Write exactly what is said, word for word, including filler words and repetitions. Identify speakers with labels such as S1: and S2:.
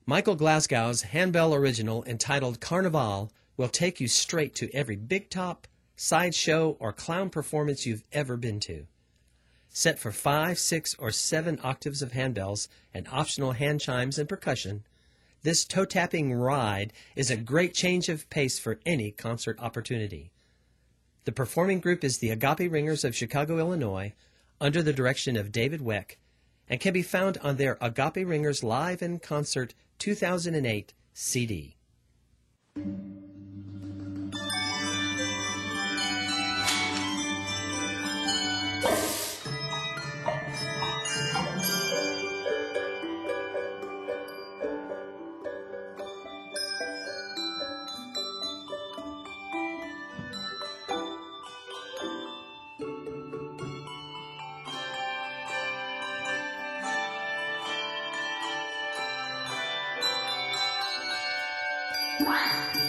S1: Michael Glasgow's handbell original entitled Carnival will take you straight to every big top, sideshow, or clown performance you've ever been to. Set for five, six, or seven octaves of handbells and optional hand chimes and percussion, this toe-tapping ride is a great change of pace for any concert opportunity. The performing group is the Agape Ringers of Chicago, Illinois, under the direction of David Weck, and can be found on their Agape Ringers Live in Concert two thousand eight C D.
S2: Wow.